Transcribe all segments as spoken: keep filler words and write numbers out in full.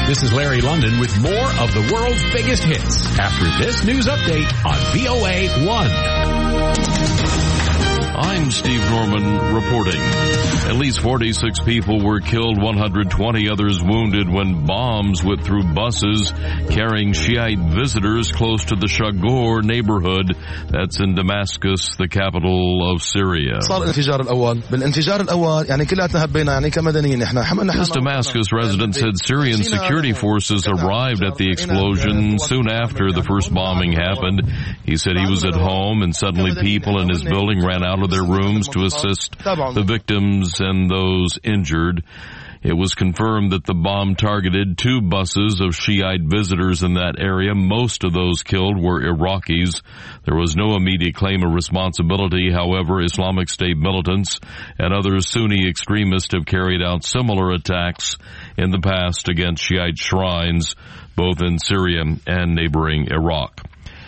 This is Larry London with more of the world's biggest hits after this news update on V O A one. I'm Steve Norman reporting. At least forty-six people were killed, one hundred twenty others wounded when bombs went through buses carrying Shiite visitors close to the Shagor neighborhood. That's in Damascus, the capital of Syria. This Damascus resident said Syrian security forces arrived at the explosion soon after the first bombing happened. He said he was at home and suddenly people in his building ran out of their rooms to assist the victims and those injured. It was confirmed that the bomb targeted two buses of Shiite visitors in that area. Most of those killed were Iraqis. There was no immediate claim of responsibility. However, Islamic State militants and other Sunni extremists have carried out similar attacks in the past against Shiite shrines, both in Syria and neighboring Iraq.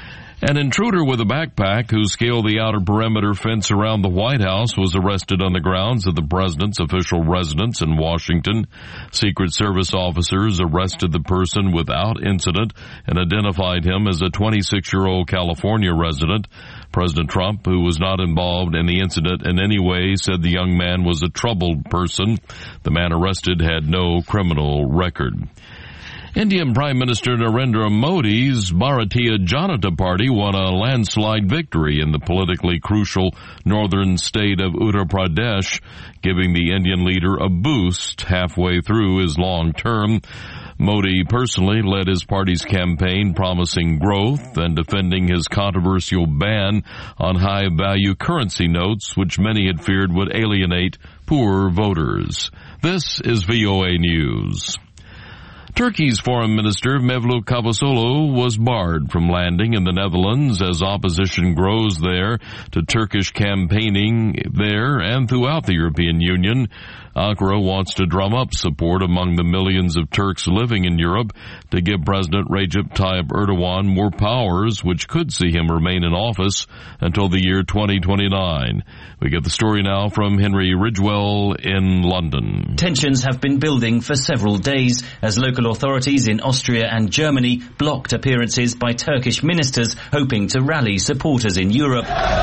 An intruder with a backpack who scaled the outer perimeter fence around the White House was arrested on the grounds of the president's official residence in Washington. Secret Service officers arrested the person without incident and identified him as a twenty-six-year-old California resident. President Trump, who was not involved in the incident in any way, said the young man was a troubled person. The man arrested had no criminal record. Indian Prime Minister Narendra Modi's Bharatiya Janata Party won a landslide victory in the politically crucial northern state of Uttar Pradesh, giving the Indian leader a boost halfway through his long term. Modi personally led his party's campaign, promising growth and defending his controversial ban on high-value currency notes, which many had feared would alienate poor voters. This is V O A News. Turkey's Foreign Minister Mevlut Cavusoglu was barred from landing in the Netherlands as opposition grows there to Turkish campaigning there and throughout the European Union. Ankara wants to drum up support among the millions of Turks living in Europe to give President Recep Tayyip Erdogan more powers, which could see him remain in office until the year twenty twenty-nine. We get the story now from Henry Ridgwell in London. Tensions have been building for several days as local authorities in Austria and Germany blocked appearances by Turkish ministers hoping to rally supporters in Europe.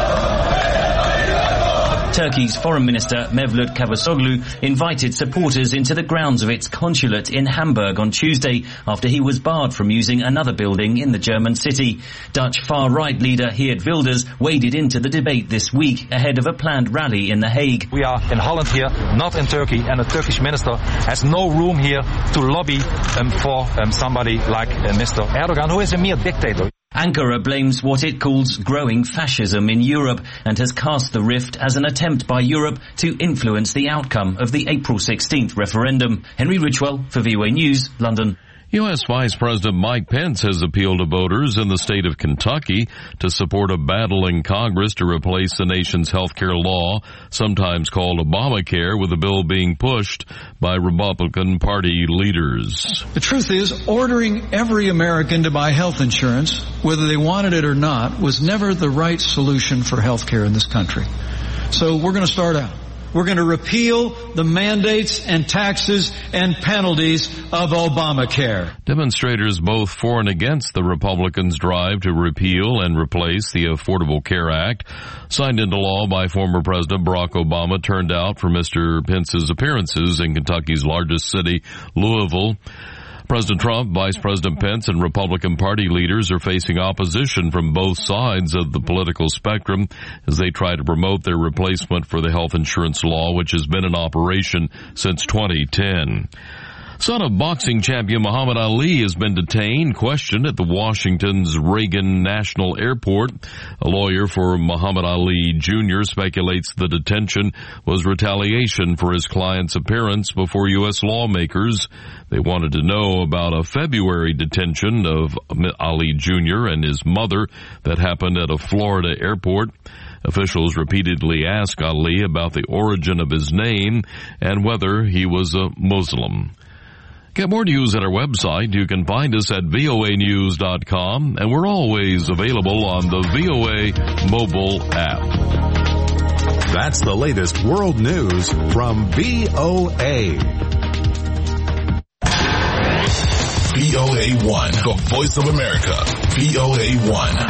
Turkey's Foreign Minister Mevlut Cavusoglu invited supporters into the grounds of its consulate in Hamburg on Tuesday after he was barred from using another building in the German city. Dutch far-right leader Geert Wilders waded into the debate this week ahead of a planned rally in The Hague. We are in Holland here, not in Turkey, and a Turkish minister has no room here to lobby um, for um, somebody like uh, Mister Erdogan, who is a mere dictator. Ankara blames what it calls growing fascism in Europe and has cast the rift as an attempt by Europe to influence the outcome of the April sixteenth referendum. Henry Ridgwell for V O A News, London. U S Vice President Mike Pence has appealed to voters in the state of Kentucky to support a battle in Congress to replace the nation's health care law, sometimes called Obamacare, with a bill being pushed by Republican Party leaders. The truth is, ordering every American to buy health insurance, whether they wanted it or not, was never the right solution for health care in this country. So we're going to start out. We're going to repeal the mandates and taxes and penalties of Obamacare. Demonstrators both for and against the Republicans' drive to repeal and replace the Affordable Care Act, signed into law by former President Barack Obama, turned out for Mister Pence's appearances in Kentucky's largest city, Louisville. President Trump, Vice President Pence, and Republican Party leaders are facing opposition from both sides of the political spectrum as they try to promote their replacement for the health insurance law, which has been in operation since twenty ten. Son of boxing champion Muhammad Ali has been detained, questioned at the Washington's Reagan National Airport. A lawyer for Muhammad Ali Junior speculates the detention was retaliation for his client's appearance before U S lawmakers. They wanted to know about a February detention of Ali Junior and his mother that happened at a Florida airport. Officials repeatedly asked Ali about the origin of his name and whether he was a Muslim. Get more news at our website. You can find us at V O A news dot com, and we're always available on the V O A mobile app. That's the latest world news from V O A. V O A one, the voice of America. V O A one.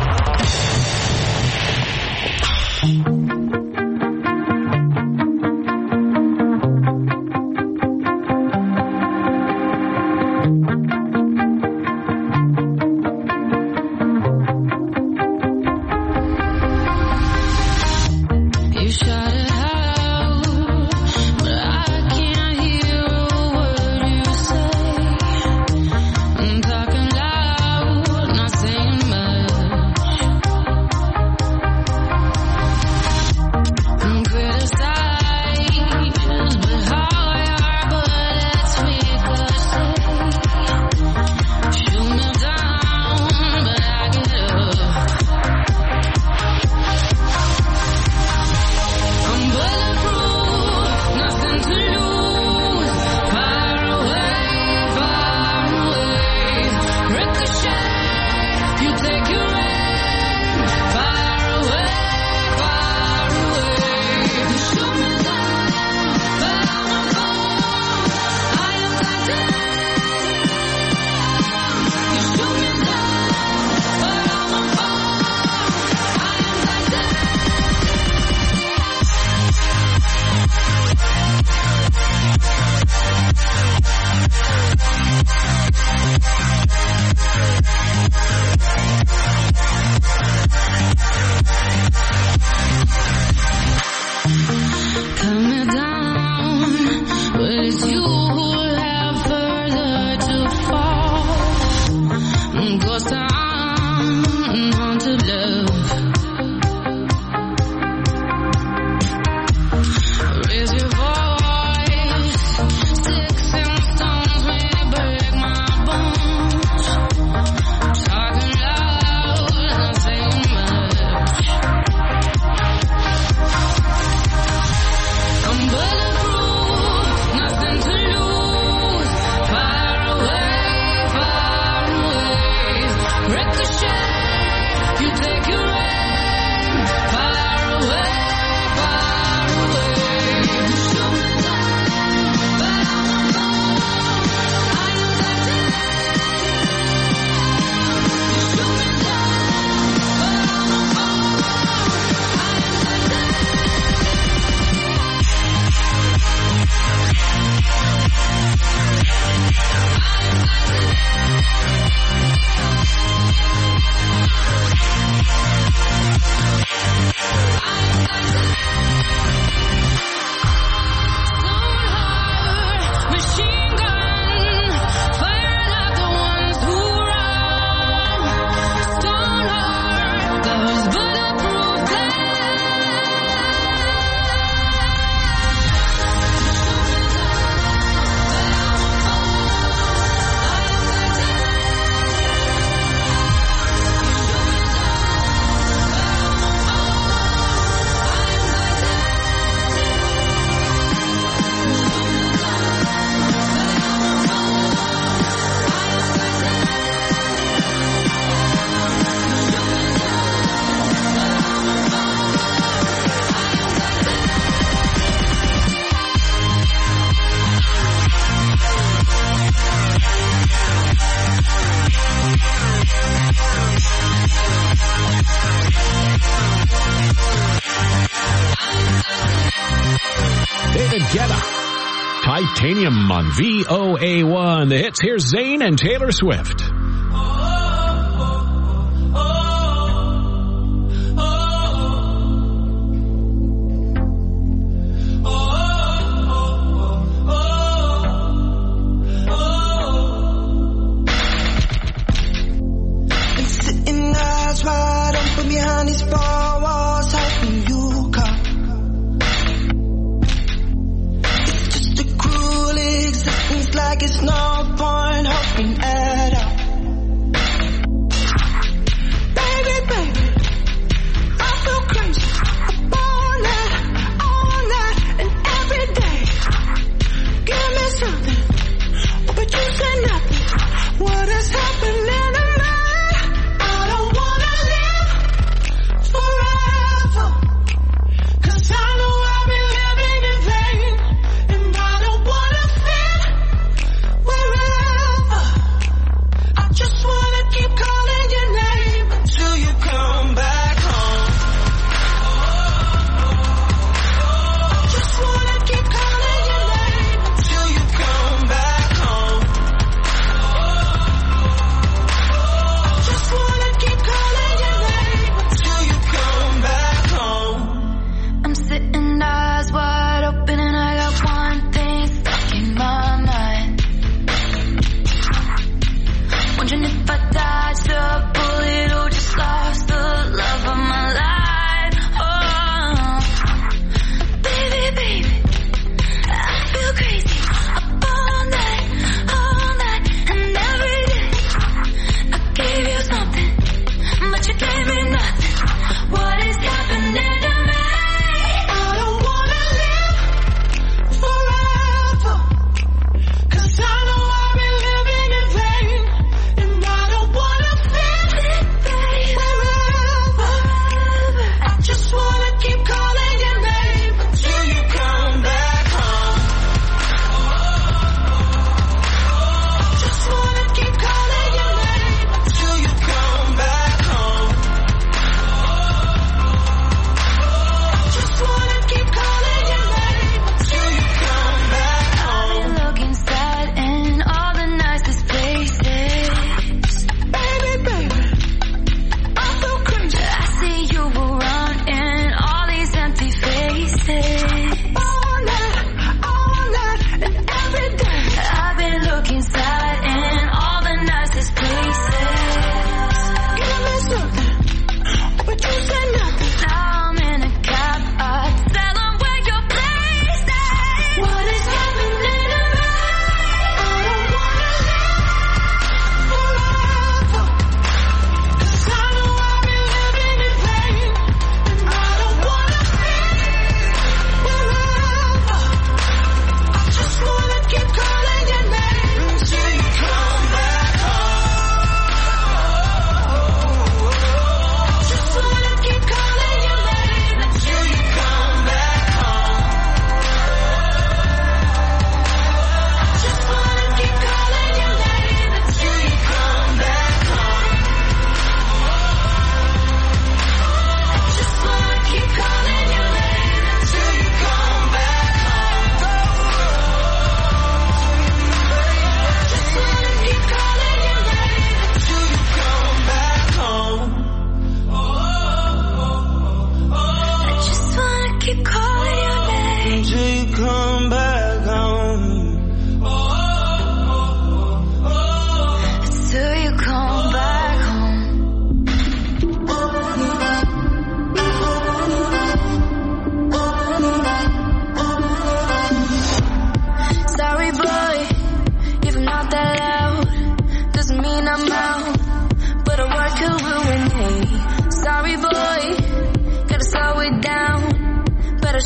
Titanium on V O A one. The hits, here's Zayn and Taylor Swift. Where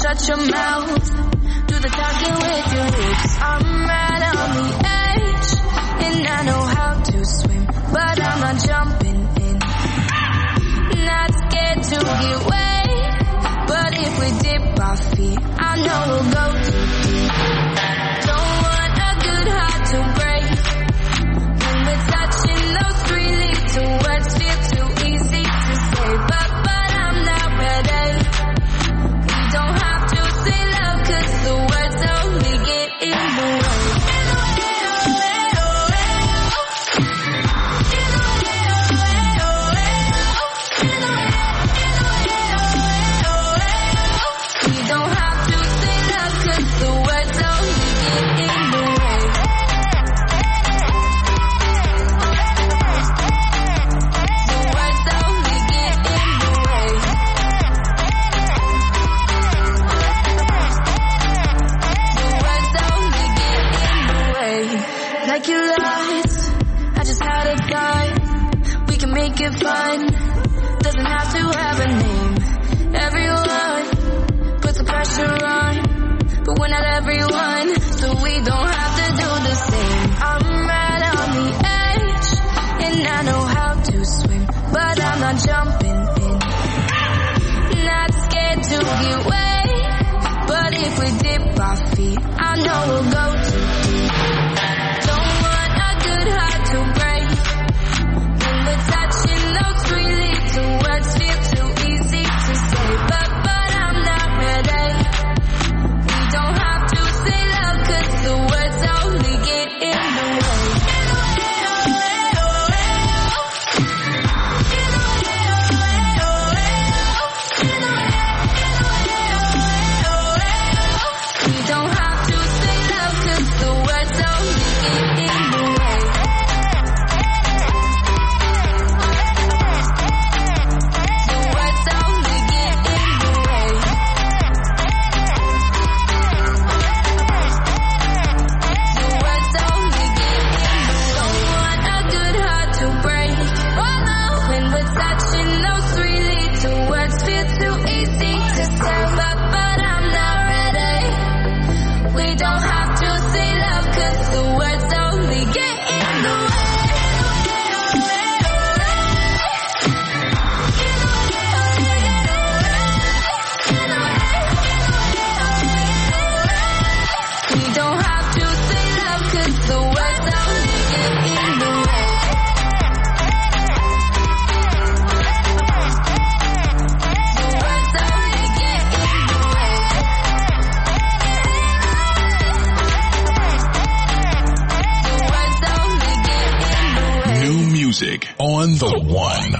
shut your mouth. Do the talking with your lips. I'm right on the edge, and I know how to swim, but I'm not jumping in. Not scared to get wet, but if we dip our feet, I know we'll go too deep. Don't want a good heart to break. When we're touching those three little words, feel too easy to say, but but I'm not ready. We don't have to say love, 'cause the words only get in the way. Like your lies, I just had a thought. We can make it fun, doesn't have to have a name. Everyone puts the pressure on, but we're not everyone, so we don't have to do the same. I'm right on the edge, and I know how to swim, but I'm not jumping in. Not scared to get wet, but if we dip our feet, I know we'll go too deep. Hard to break. When we're touching those three little words, feel too easy to say, but but I'm not ready. We don't have to say love, 'cause the words only get in the way. We don't have to say love, 'cause the words only get in the way. On the one.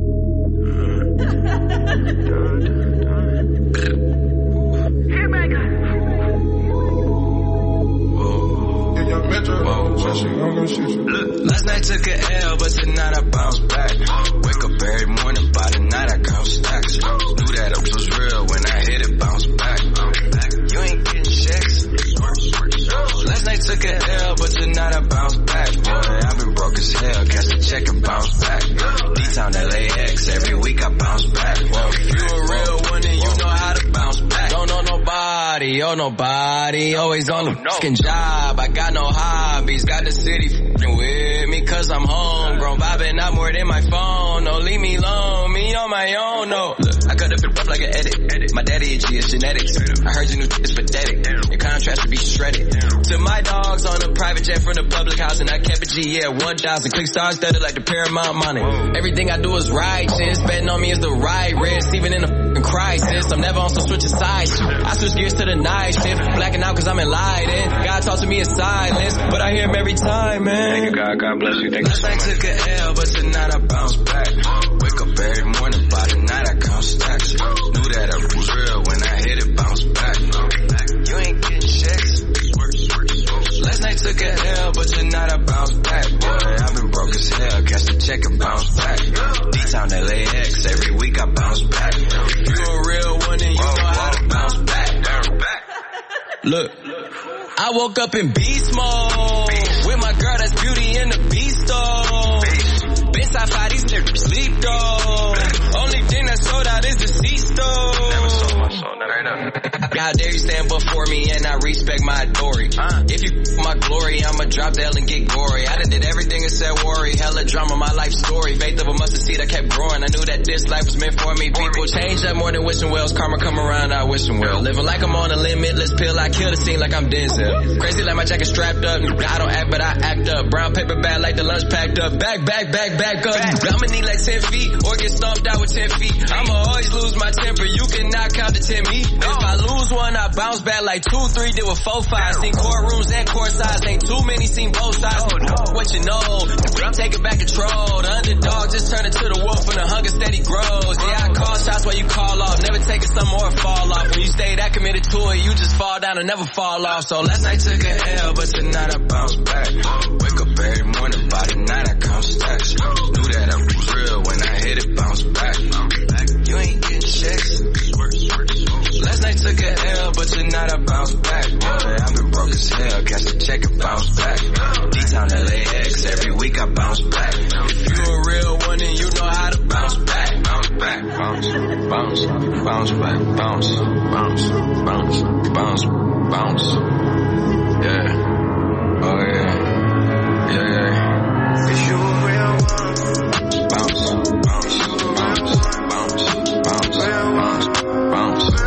Last night took an L, but tonight I bounce back. Wake up every morning, by the night I count stacks. Knew that it was real when I hit it, bounce back. You ain't getting checks. Last night took an L, but tonight I bounce back. Boy, I've been broke as hell, catch the check and bounce back. D-Town L A X, every week I bounce back. Whoa, if you a real one, then you know how to bounce back. Don't know nobody, oh nobody, always on the fucking job. I got no hobbies, got the city f***ing with me, 'cause I'm homegrown, vibing out more than my phone. No, leave me alone, me on my own, no. Look, I cut up it rough like an edit. My daddy itchy is genetics. I heard your new is pathetic. Your contrast should be shredded. To my dogs on a private jet from the public house, and I kept a G, yeah, one thousand. Click stars studded like the Paramount money. Everything I do is righteous. Betting on me is the right risk, even in a f***ing crisis. I'm never on some switching sides. I switch gears to the night shift. Blacking out 'cause I'm enlightened. God talks to me in silence, but I hear him every time, man. Thank you, God. God bless you. Thank you. Last night took an L, but tonight I bounce back. Wake up every morning, by the night I count stacks. Knew that I was real when I hit it, bounce back. You ain't getting checks. Last night took an L, but tonight I bounce back. Boy, I've been broke as hell, catch the check and bounce back. D-Town L A X, every week I bounce back. You a real one and you know how to bounce back. Look, I woke up in beast mode with my girl that's Beauty and the Beast though. Been sci-fi, these niggas sleep though. Only thing that sold out is the C-store. Never sold my soul, never. how dare you stand before me and I respect my authority. Uh, if you f- my glory, I'ma drop the L and get gory. I done did everything and said worry, hella drama, my life story. Faith of a mustard seed, I kept growing. I knew that this life was meant for me. People change up more than wishing wells. Karma come around, I wishing well. Living like I'm on a limitless pill, I kill the scene like I'm Denzel. Crazy like my jacket strapped up. I don't act, but I act up. Brown paper bag like the lunch packed up. Back, back, back, back up. I'ma need like ten feet or get stomped out with ten feet. I'ma always lose my temper. You cannot count to ten me. If I lose one, I bounce back like two, three, did with four, five. Seen courtrooms and court sides. Ain't too many, seen both sides. What you know? I'm taking back control. The underdog just turned into the wolf and the hunger steady grows. Yeah, I call shots while you call off. Never taking some more fall off. When you stay that committed to it, you just fall down and never fall off. So last night took a L, but tonight I bounce back. Wake up every morning, by the night I count stacks. Knew that I was real when I hit it, bounce back. You ain't getting checks. Last night took a L, but tonight I bounce back. Boy, I've been broke as hell, catch the check and bounce back. D-Town L A X, every week I bounce back. If you a real one, then you know how to bounce back. Bounce back, bounce, bounce, bounce back, bounce, bounce, bounce, bounce, bounce. Yeah, oh yeah, yeah, yeah. Is you a real one? Bounce, bounce, bounce, bounce, bounce, bounce, bounce.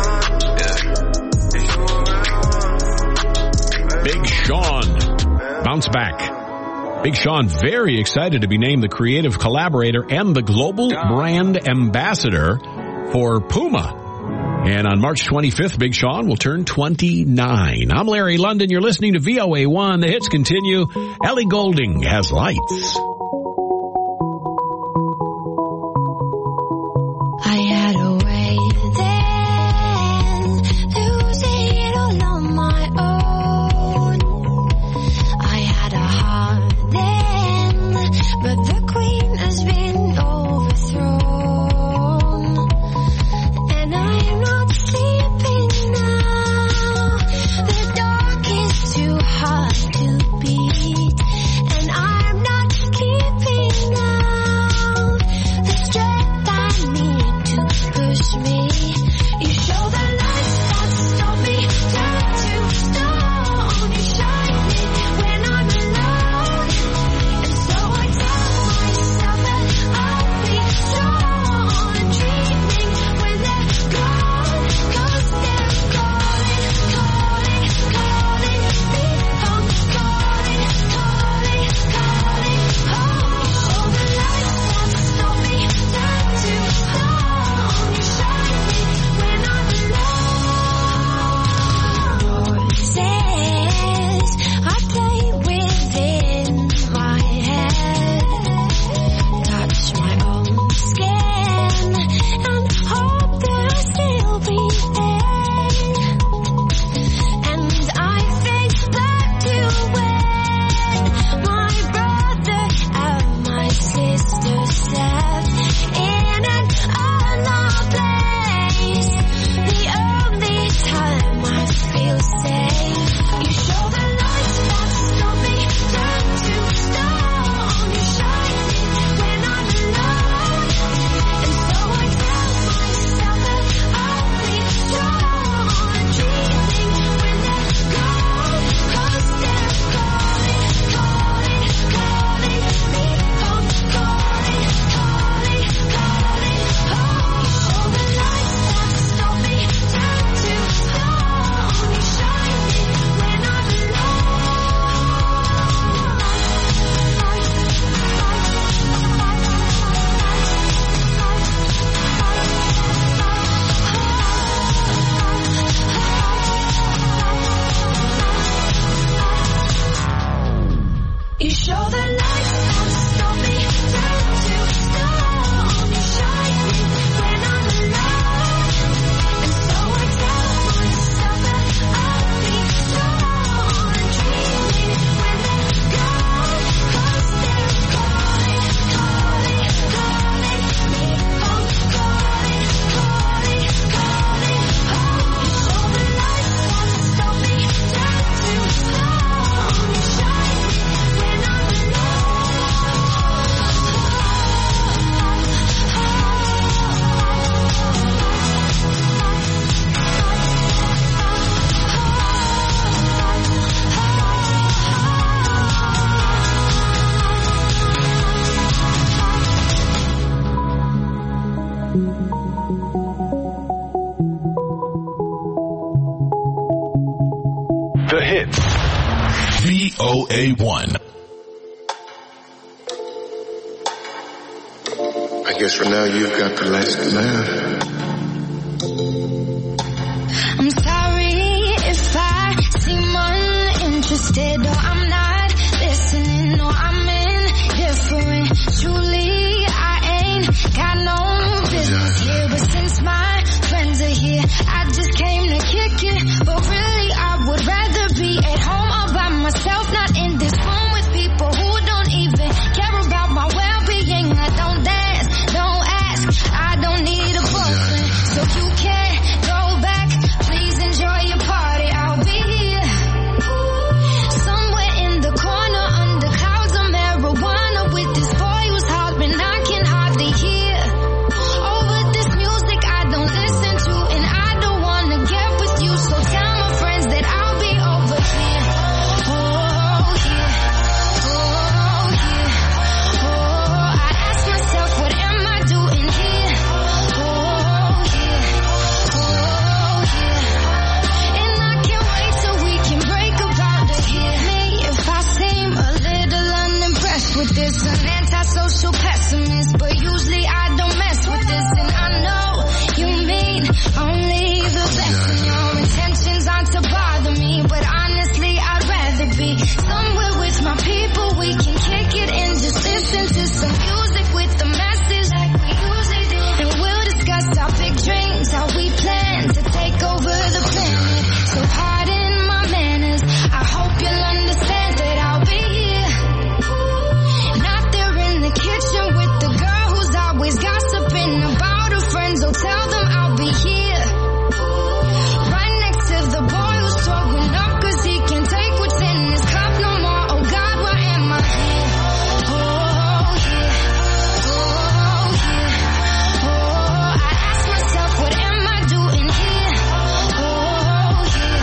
Big Sean, bounce back. Big Sean very excited to be named the creative collaborator and the global brand ambassador for Puma. And on March twenty-fifth, Big Sean will turn twenty-nine. I'm Larry London. You're listening to V O A one. The hits continue. Ellie Goulding has lights. I had a way then, losing it all on my own. I had a heart then, but the queen has been overthrown. And I'm not sleeping now, the dark is too hard to beat. And I'm not keeping out the strength I need to push me. You show the lights that stop me, turn to stone. You shine me when I'm alone. And so I tell myself that I'll be strong. Dreaming when they're gone, 'cause they're calling, calling, calling me home. Calling, calling, calling home. You show the lights that stop me, turn to stone. You shine me when I'm alone. Voices I play within my head, touch my own skin and hope that I still breathe. And I think back to when my brother and my sister stepped in an unloved place. The only time I feel safe. You show the lights that stop me, turn to stone. You shine me when I'm alone. And so I tell myself that I'll be strong. Dreaming when they're gone, 'cause they're calling, calling, calling me home. Calling, calling, calling home. You show the lights that stop me, turn to stone. You shine me when I'm You show the lights that stop me, turn to stone. You shine me when I'm alone. And so I tell myself that I'll be strong. Dreaming when they're gone, 'cause they're calling, calling, calling me home. Calling, calling, calling home. You show the lights that stop me, turn to stone. You shine me when I'm alone. O A one. I guess for now you've got the last laugh. I'm sorry if I seem uninterested, or I'm not listening, or I'm indifferent. Truly, I ain't got no business here, but since my friends are here, I just came to kick it. But really, I would rather be at home all by myself, not in this room with people who don't even care about my well-being. I don't dance, don't ask, I don't need a boyfriend, so you can't go back. Please enjoy your party, I'll be here somewhere in the corner under clouds of marijuana with this boy who's hollering I can hardly hear. Over this music I don't listen to, and I don't wanna get with you, so tell my friends that I'll be over here. Oh, here. Oh, here. Oh, I ask myself, what am I doing here? Oh, here. Oh, here. And I can't wait till we can break about it here. Me, if I seem a little unimpressed with this, an antisocial pessimist, but usually I don't mess with this, and I know you mean only the best, and your intentions aren't to bother me, but honestly I'd rather be somewhere with my people. We can kick it and just listen to some music with the message like we usually do, and we'll discuss our big dreams, how we plan to take over the planet. So pardon my manners, I hope you'll understand that I'll be here, not there in the kitchen with the girl who's always gossiping about her friends. Oh, tell them I'll be here right next to the boy who's throwing up cause he can't take what's in his cup no more. Oh God, why am I here? Oh, here. Oh, here. Oh, I ask myself, what am I doing here? Oh, here.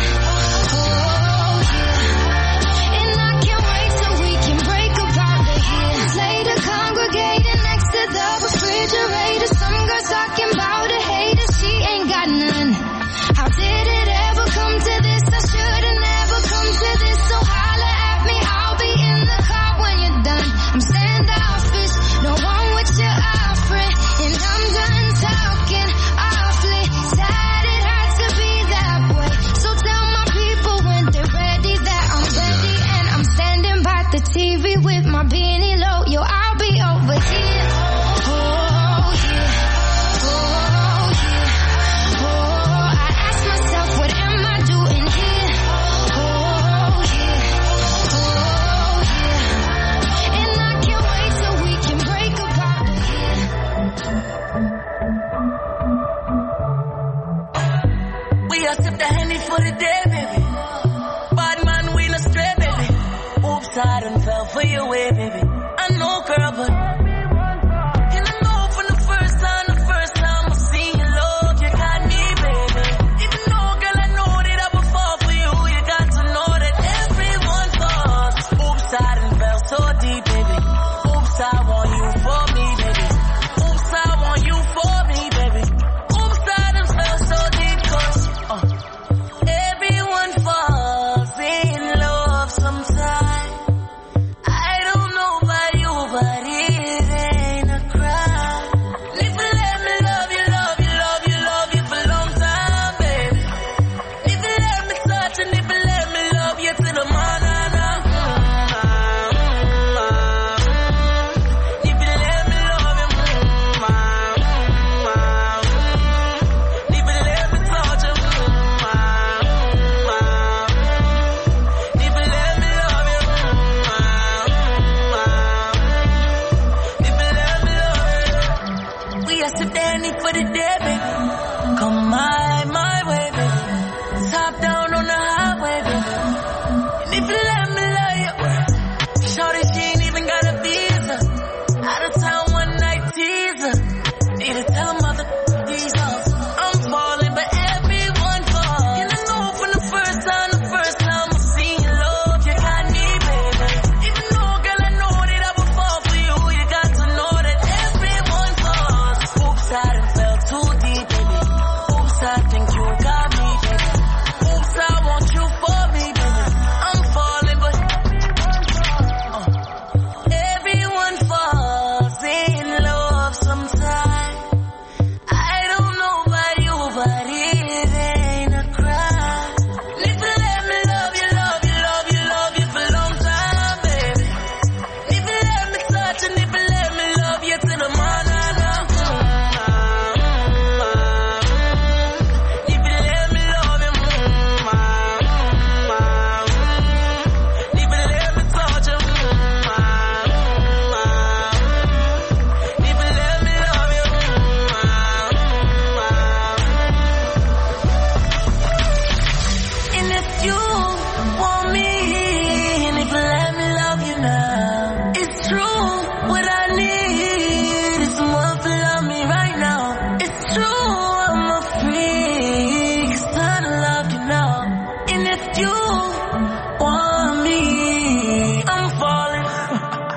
Oh, here. And I can't wait till we can break about it here. Later congregating next to the refrigerator, some girl talking about a hater, she ain't got none. How did it ever come to this? I should've never come to this, so holla at me, I'll be in the car when you're done. I'm standoffish, no one with your offering, and I'm done talking awfully. Sad it had to be that way, so tell my people when they're ready that I'm ready, and I'm standing by the T V with my beanie low. Yo, I'll be over here. Oh, here. Oh, here. Oh, I ask myself, what am I doing here? Oh, here. Oh, here. And I can't wait till we can break apart here. We are sip the Henny for the day, baby. Bad man, we not stray, baby. Oops, I done fell for your way, baby. I know, girl, but and I know from the first time, the first time I seen your love, you got me, baby. Even though, girl, I know that I would fall for you, you got to know that everyone thought. Oops, I done fell so deep, baby. Oops, I want you for me, baby. Oops, I want you for me, baby. Oops, I done fell so deep, cause uh, everyone falls in love sometime. I don't know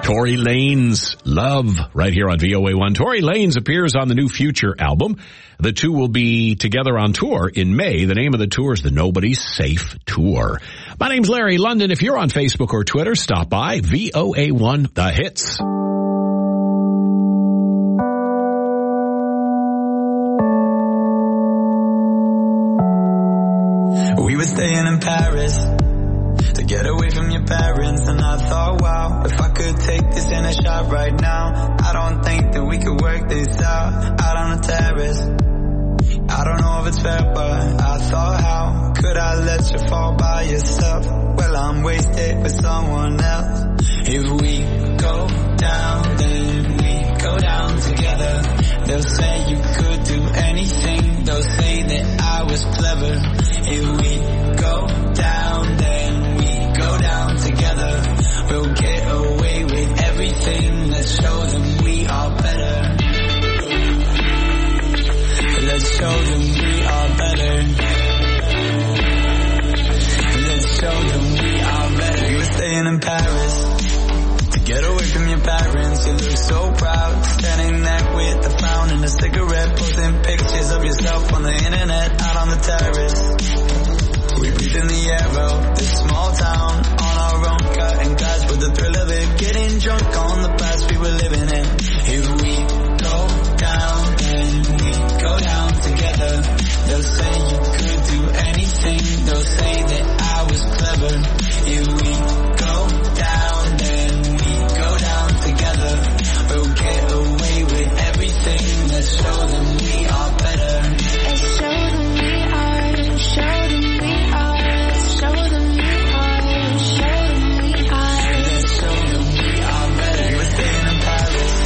Tory Lanez, Love, right here on V O A one. Tory Lanez appears on the new Future album. The two will be together on tour in May. The name of the tour is the Nobody's Safe Tour. My name's Larry London. If you're on Facebook or Twitter, stop by V O A one The Hits. We were staying in Paris to get away from your parents, and I thought, wow, if I could take this in a shot right now, I don't think that we could work this out, out on the terrace. I don't know if it's fair, but I thought, how could I let you fall by yourself? Well, I'm wasted with someone else. If we go down, then we go down together. They'll say you could do anything, they'll say that I was clever. If we go down, then we go down together. We'll get away with everything. Let's show them we are better. Let's show them we are better. Let's show them we are better. We were staying in Paris to get away from your parents. You look so proud, standing there with a frown and a cigarette, posting pictures of yourself on the internet, out on the terrace. We breathe in the air of this small town, on our own, cutting glass with the thrill of it, getting drunk on the past we were living in. If we go down, then we go down together. They'll say you could do anything, they'll say that I was clever. If we go down, then we go down together. We'll get away with everything. Let's show them we are better. Let's show them we are, show them we are, let's show them we are, show them we are. Let's show them we are better. We were staying in Paris.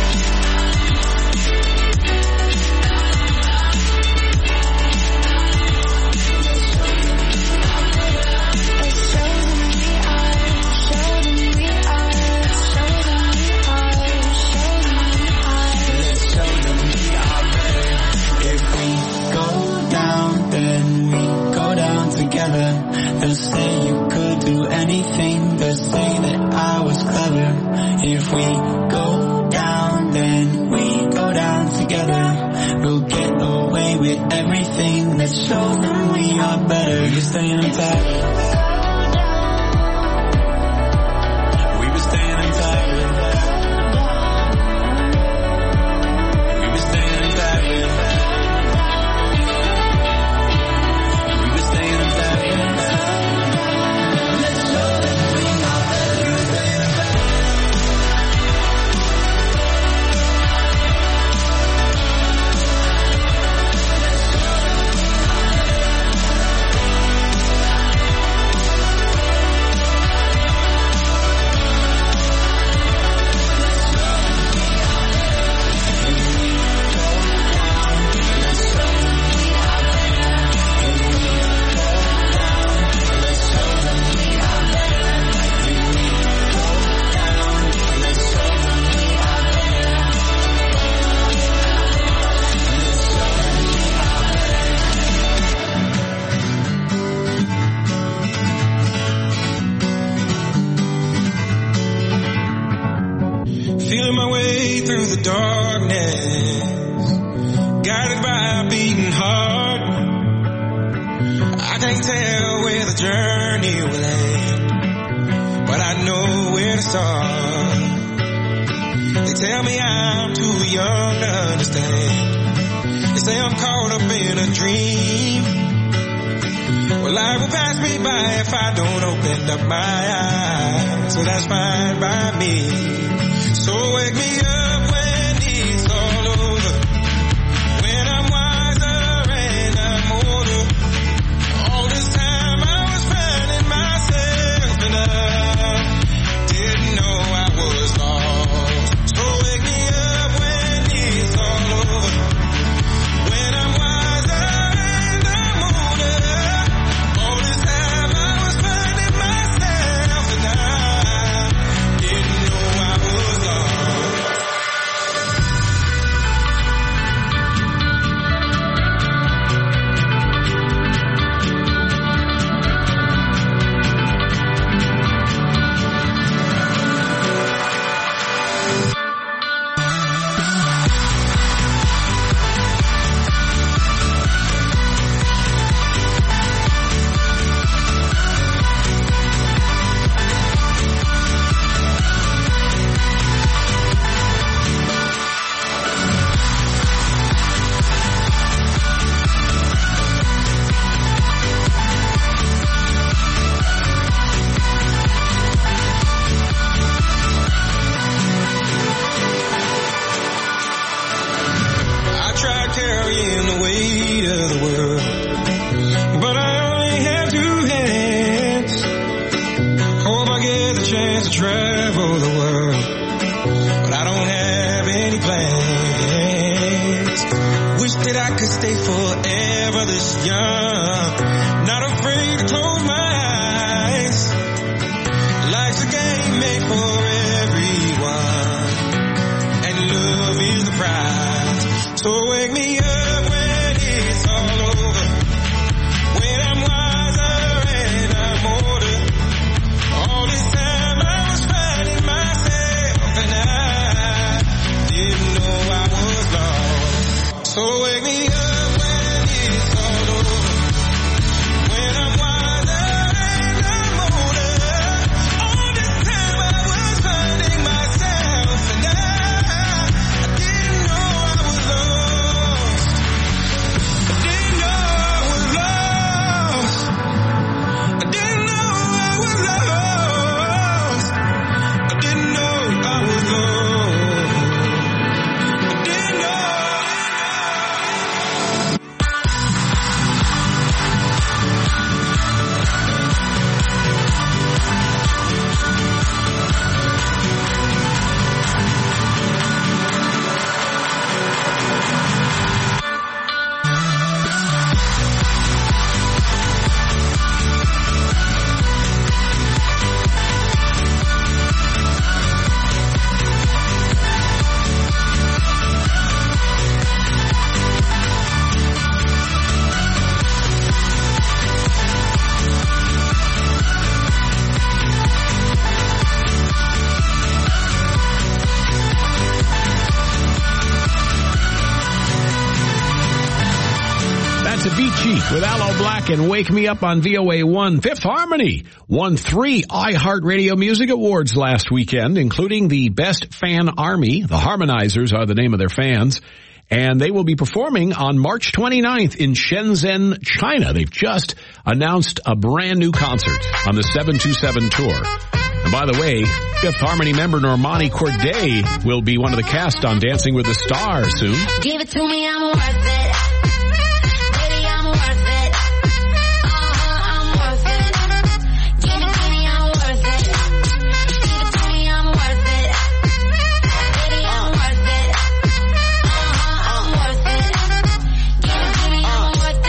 They'll say you could do anything, they'll say that I was clever. If we go down, then we go down together. We'll get away with everything. Let's show them we are better. You're staying in Paris. We were staying in Paris. We were staying in Paris. We were staying in Paris. Feeling my way through the darkness, guided by a beating heart. I can't tell where the journey will end, but I know where to start. They tell me I'm too young to understand. They say I'm caught up in a dream. Well, life will pass me by if I don't open up my eyes, so that's fine by me. So wake me up when it's all over, when I'm wiser and I'm older. All this time I was finding myself and I didn't know I was lost. So wake me up when it's all over, when I'm wiser and I'm older. All this time I was finding myself and I didn't know I was lost. Avicii with Aloe Black and Wake Me Up on V O A one. Fifth Harmony won three iHeartRadio Music Awards last weekend, including the Best Fan Army. The Harmonizers are the name of their fans. And they will be performing on March twenty-ninth in Shenzhen, China. They've just announced a brand new concert on the seven two seven tour. And by the way, Fifth Harmony member Normani Corday will be one of the cast on Dancing with the Stars soon. Give it to me, I'm worth it. Baby, I'm worth it. Uh-huh, I'm worth it. Give it to me, I'm worth it. Give it to me, I'm worth it. Baby, I'm worth it. Uh-huh, I'm worth it. Give it to me, I'm worth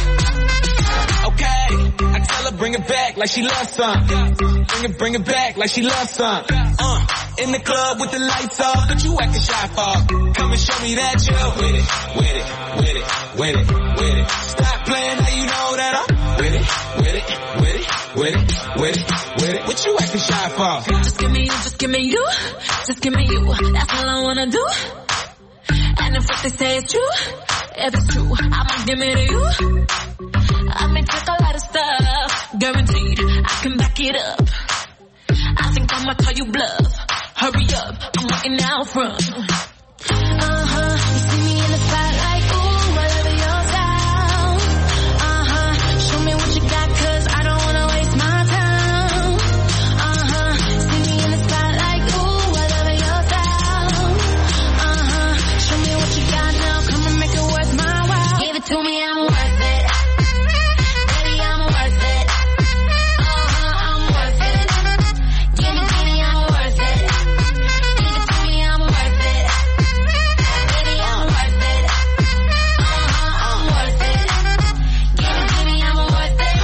it. Okay, I tell her bring it back like she loves some. Bring it, bring it back like she loves some. Uh, in the club with the lights off, but you acting shy for. Come and show me that you're with it, with it, with it, with it, with it. Stop playing, now you know that I'm with it, with it, with it, with it, with it, with it. What you acting shy for? Just give me you, just give me you, just give me you. That's all I wanna do. And if what they say is true, if it's true, I'ma give it to you. I may take a lot of stuff, guaranteed I can back it up. I think I'ma call you bluff. Hurry up, I'm waiting out front. Uh-huh, you see me in the spotlight, ooh, I love your style. Uh-huh, show me what you got, cause I don't wanna waste my time. Uh-huh, see me in the spotlight, ooh, I love your style. Uh-huh, show me what you got now, come and make it worth my while. Give it to me, I'm worth it. Baby, I'm worth it. Uh-huh, I'm worth it. Give it to me, I'm worth it. Give it to me, I'm worth it. Baby, I'm worth it. Uh-huh, I'm worth it. Give it to me, I'm worth it.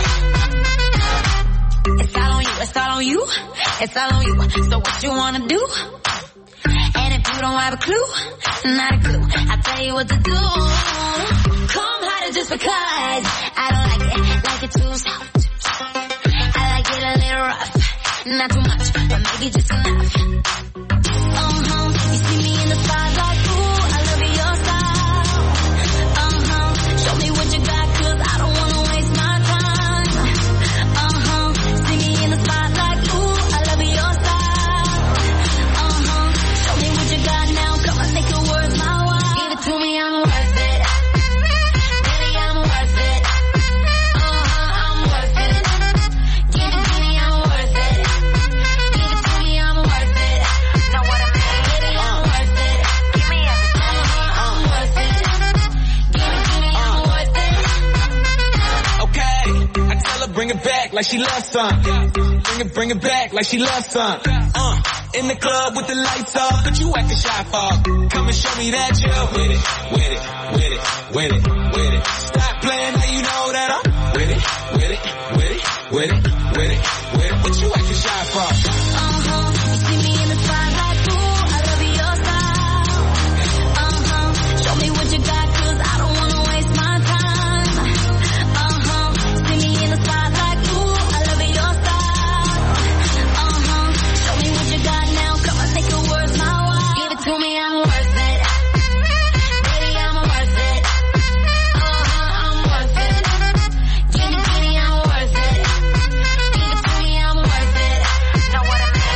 It's all on you, it's all on you, it's all on you. So what you wanna do? And if you don't have a clue, not a clue, I'll tell you what to do. Come harder just because I don't like it, like it too soft. I like it a little rough, not too much, but maybe just enough. Uh-huh, you see me in the spotlight, ooh, I love your style. Uh-huh, show me what you got, cause I don't wanna waste my time. Uh-huh, see me in the spotlight, ooh, I love your style. Uh-huh, show me what you got now, come on, make it worth my while. Give it to me, I'm worth it. Baby, I'm worth it. Uh-huh, I'm worth it. Give it to me, I'm worth it. Give it to me, I'm worth it. Know what I mean? Baby, I'm worth it. Give me everything. Uh-huh, I'm worth it. Give it to me, I'm worth it. Okay, I tell her bring it back like she loves some. Bring it, bring it back like she loves some. Uh, in the club with the lights off, but you acting shy for. Come and show me that you're with it, with it, with it, with it, with it. Stop playing, now you know that I'm with it, with it, with it, with it, with it, with it. What you acting shy for? Uh-huh, you see me in the spotlight, ooh, I love your style. Uh-huh, show me what you got, cause I don't wanna waste my time. Uh-huh, see me in the spotlight, ooh, I love your style. Uh-huh, show me what you got now, come on, make it worth my while. Give it to me, I'm worth it. Baby, I'm worth it. Uh-huh, I'm worth it. Give it to me, I'm worth it. Give it to me, I'm worth it. Know what I mean?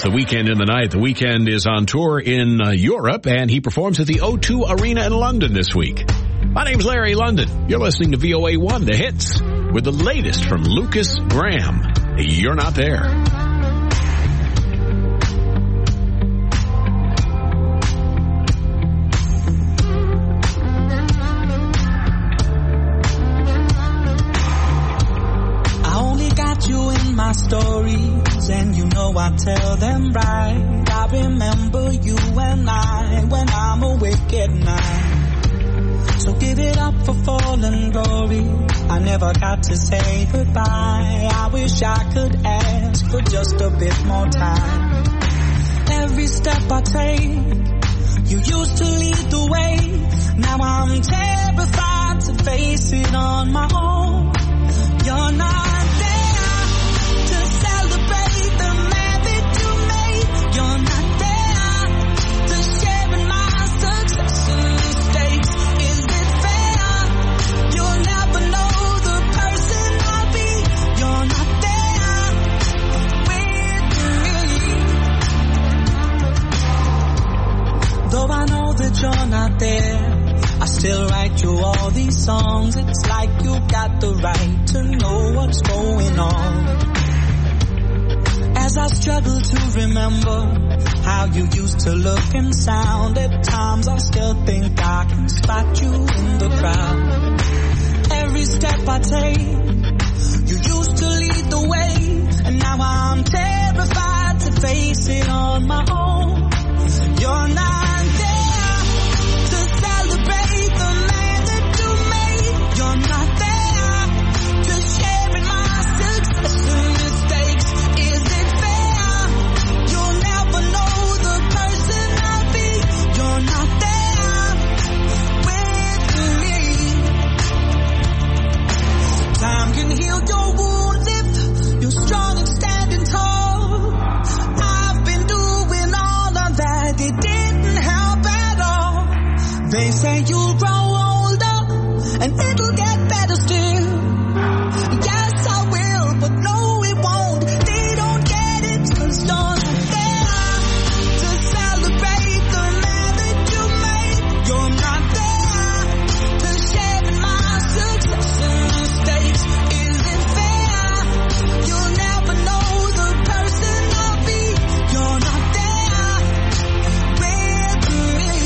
The Weeknd in the night. The Weeknd is on tour in uh, Europe, and he performs at the O two Arena in London this week. My name's Larry London. You're listening to V O A one, The Hits, with the latest from Lucas Graham. You're Not There. My stories, and you know I tell them right. I remember you and I when I'm awake at night. So give it up for fallen glory. I never got to say goodbye. I wish I could ask for just a bit more time. Every step I take, you used to lead the way. Now I'm terrified to face it on my own. You're not you're not there. I still write you all these songs. It's like you got the right to know what's going on. As I struggle to remember how you used to look and sound, at times I still think I can spot you in the crowd. Every step I take, you used to lead the way, and now I'm terrified to face it on my own. You're not they say you'll grow older and it'll get better still. Yes, I will, but no, it won't. They don't get it, cause you're not there to celebrate the man that you made. You're not there to share in my success and mistakes. Is it fair? You'll never know the person I'll be. You're not there with me.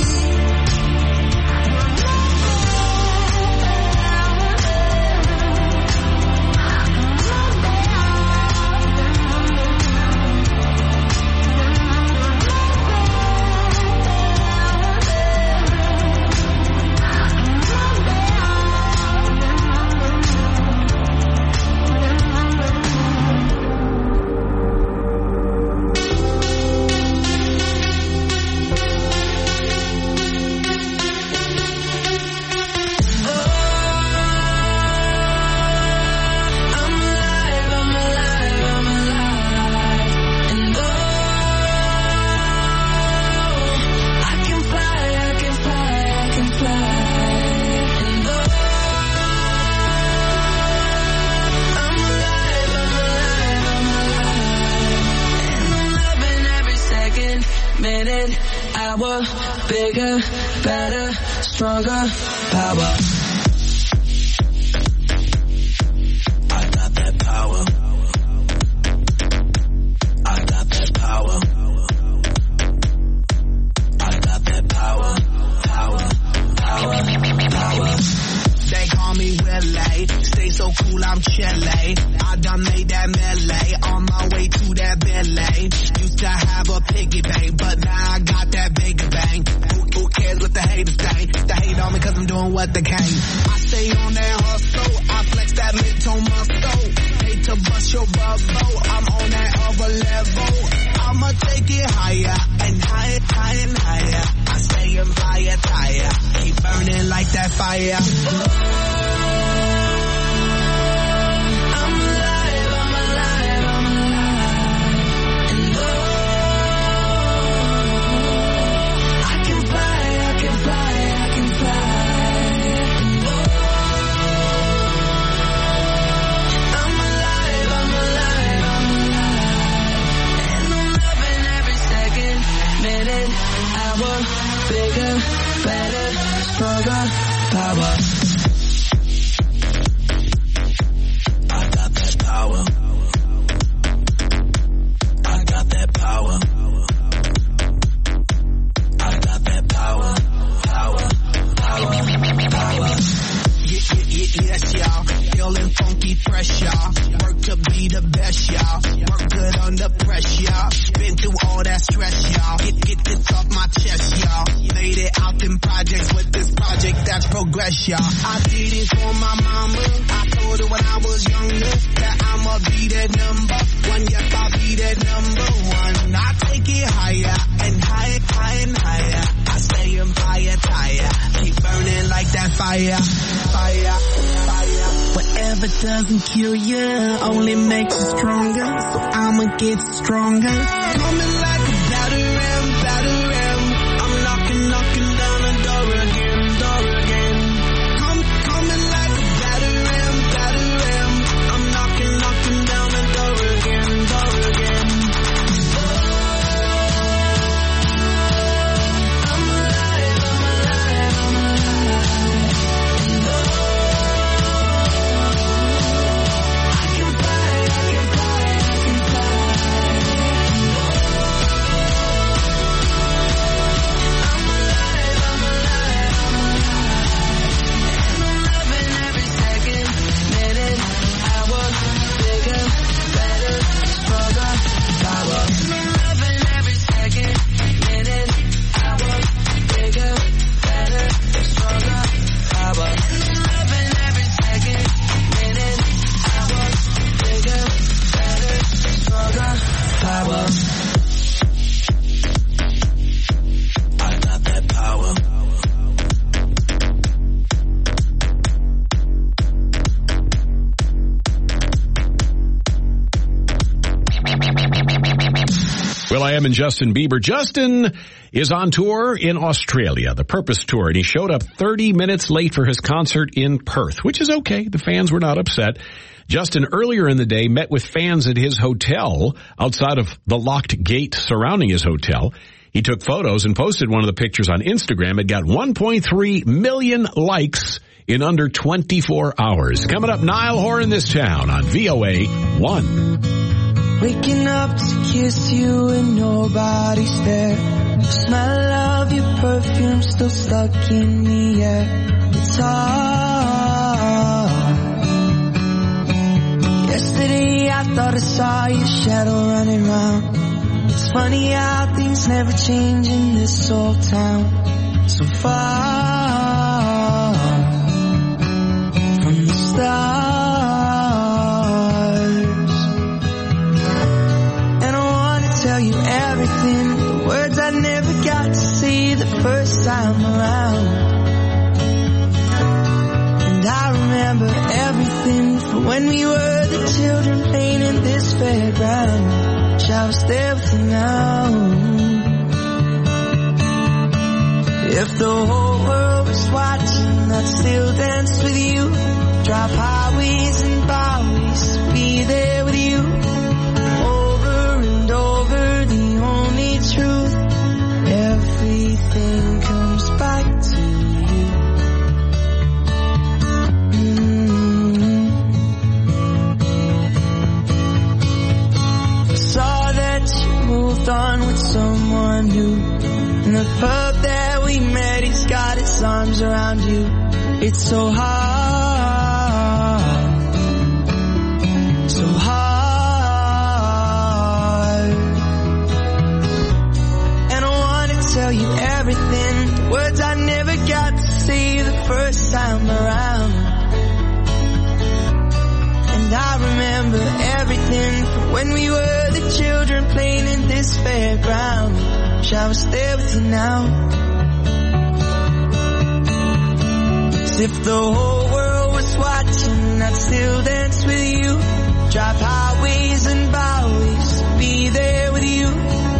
Minute, hour, bigger, better, stronger, power. I got that power. I got that power. I got that power. Power, power, power. They call me Willie, stay so cool, I'm chilly. I done made that melee, on my way to that Billy. Used to have a piggy bank, but now I got that bigger bang. Who, who cares what the haters say? They hate on me cause I'm doing what they can. I stay on that hustle, I flex that mid-tone muscle. Hate to bust your bubble, I'm on that other level. I'ma take it higher, and higher, higher, and higher. I stay in fire, tire, keep burning like that fire. bigger, better, stronger, power. I got that power. I got that power. I got that power. Power, power, power. Yeah, yeah, yeah, yes, y'all. Feeling funky, fresh, y'all. Work to be the best, y'all. Work good under pressure, y'all. Been through all that stress, y'all. Get, get this off my chest, y'all. Made it out in projects with this project that's progress, y'all. I did it for my mama. I told her when I was younger that I'ma be that number one. Yes, I'll be that number one. I take it higher and higher, higher and higher. I stay in fire, tire. Keep burning like that fire, fire, fire. Whatever doesn't kill you only makes you stronger. So I'ma get stronger. Coming like a batter ram, batter ram. I'm knocking, knocking down the door again, door again. Come, coming like a batter ram, batter ram. I'm knocking, knocking down the door again, door again. I'm alive, I'm alive, I'm alive. I can fly, I can fly, I can fly. I'm alive, I'm alive, I'm alive. And I'm loving every second, minute, hour, bigger, better, stronger, power. I'm loving every second, minute, hour, bigger, better, stronger, power. And I'm loving every second, minute, hour, bigger, better, stronger, power. I got that power. Will I Am and Justin Bieber. Justin is on tour in Australia, the Purpose Tour, and he showed up thirty minutes late for his concert in Perth, which is okay. The fans were not upset. Justin earlier in the day met with fans at his hotel outside of the locked gate surrounding his hotel. He took photos and posted one of the pictures on Instagram. It got one point three million likes in under twenty-four hours. Coming up, Niall Horan in this town on V O A one. Waking up to kiss you and nobody's there. The smell of your perfume still stuck in the air. It's hard. Yesterday I thought I saw your shadow running round. It's funny how things never change in this old town. So far from the stars. Tell you everything, the words I never got to see the first time around. And I remember everything from when we were the children playing in this fairground. Shall I stay with you now? If the whole world was watching, I'd still dance with you. Drive highways and byways, be there with you. Over the only truth, everything comes back to you. Mm-hmm. I saw that you moved on with someone new. In the pub that we met, he's got his arms around you. It's so hard, so hard. Tell you everything, the words I never got to say the first time around. And I remember everything from when we were the children playing in this fairground. Shall I stay with you now? As if the whole world was watching, I'd still dance with you. Drive highways and byways, be there with you.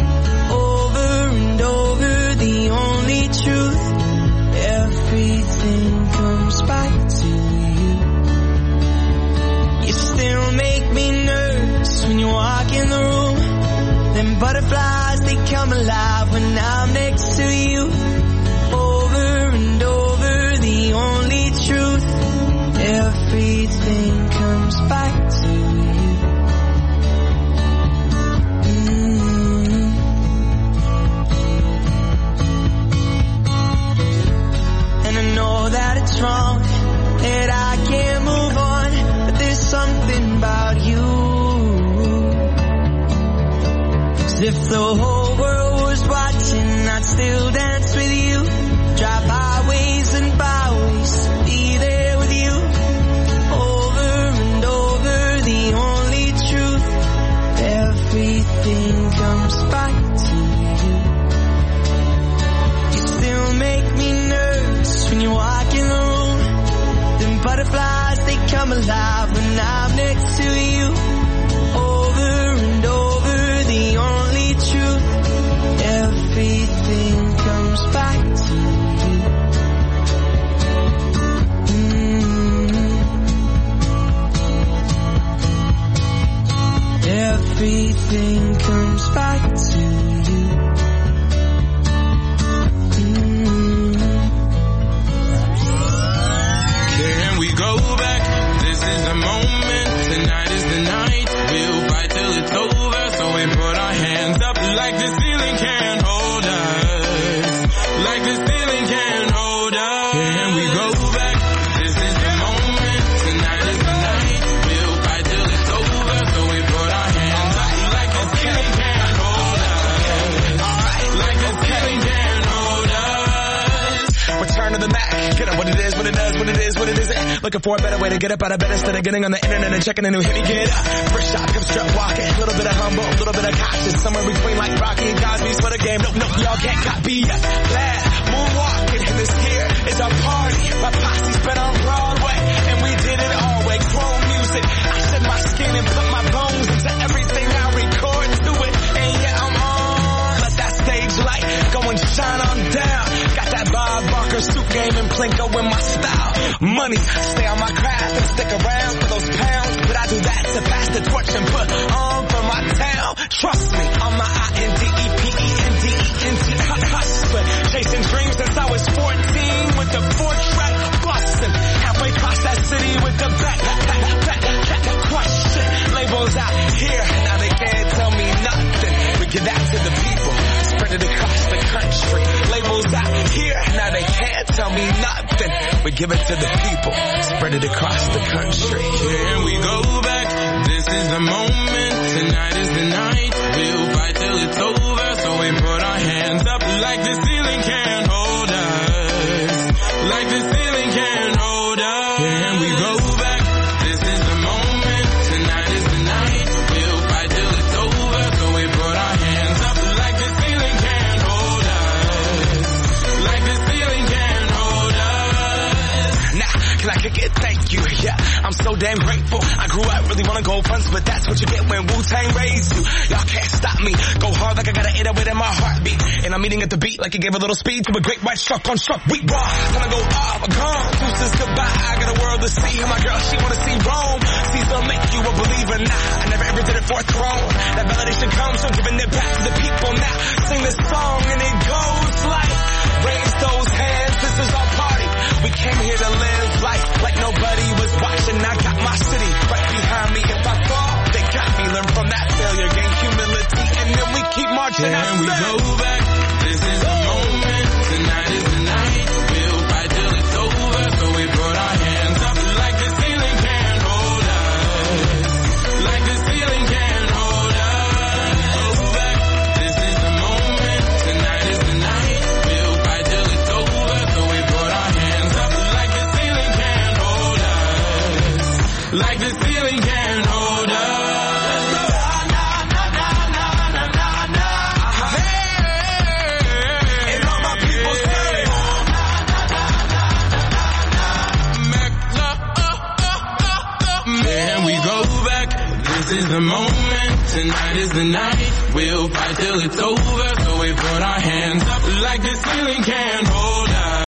Over the only truth, everything comes back to you. You still make me nervous when you walk in the room. Them butterflies, they come alive when I'm next to you. strong that I can't move on, but there's something about you. 'Cause if the whole world was watching, I'd still dance with you. Drive highways and byways, be there with you. Over and over, the only truth. Everything comes back to you. You still make me nervous when you walk in the room. Them butterflies, they come alive when I'm next to you. Over and over, the only truth. Everything comes back to you. Everything comes back to you. Mm. Can we go back? This is the moment. Tonight is the night. We'll fight till it's over. So we put our hands up like the ceiling can't hold us. Like the ceiling can't hold us. Can we go back? This is the moment. Tonight is the night. We'll fight till it's over. So we put our hands up like the ceiling can't hold us. Like the ceiling can't hold us. Return to the Mac. Get up what it is, what it does, what it is, what it isn't. Looking for a better way to get up out of bed instead of getting on the internet and checking a new hit. Me get up. First shot, come strut walking. A little bit of humble, a little bit of cautious. Somewhere between like Rocky and Cosby's for the game. Nope, nope, y'all can't copy us. Glad moonwalking. And this here is our party. My posse's been on Broadway. And we did it all way. Chrome music. I shed my skin and put my bones into everything I record to it. And yeah, I'm on. Let that stage light go and shine on down. Got that Bob Barker suit game and Plinko in my style. Money, stay on my craft and stick around for those pounds. But I do that to pass the torch and put on for my town. Trust me, on my I N D E P E N D E N T hustler. Chasing dreams since I was fourteen with the four track bustin'. Halfway across that city with the back, back, back, back, question. Labels out here, now they can't tell me nothing. We give that to the people, spread it across the country. Labels out here, now they can't tell me nothing. We give it to the people, spread it across the country. Can we go back? This is the moment. Tonight is the night. We'll fight till it's over. So we put our hands up like the ceiling can't hold us. Like the ceiling can't hold us. Can we go back? This is the moment. Tonight is the night. We'll fight till it's over. So we put our hands up like the ceiling can't hold us. Like the ceiling can't hold us. Nah, can I kick it? Thank you, yeah. I'm so damn grateful. I grew up really wanna go fronts, but that's what you get when Wu-Tang raised you. Y'all can't stop me. Go hard like I got an eight oh eight in my heartbeat. And I'm eating at the beat like it gave a little speed to a great white shark on shark. We raw. Gonna go off, gone. Deuces goodbye. I got a world to see. And my girl, she wanna see Rome. Caesar make you a believer. Nah, I never ever did it for a throne. That validation comes from giving it back to the people. Now sing this song and it goes like, raise those hands. This is our party. We came here to live life like nobody was watching. I got my city right behind me. If I fall, they got me. Learn from that failure, gain humility, and then we keep marching. Can we go back? This is the moment. Tonight is the night. We'll fight till it's over. So we put our hands up like the ceiling can't hold us. Like the ceiling can't hold us. Go back. This is the moment. Tonight is the night. We'll fight till it's over. So we put our hands up like the ceiling can't hold us. Like the ceiling can't hold us. This is the moment, tonight is the night. We'll fight till it's over. So we put our hands up like the ceiling can't hold us.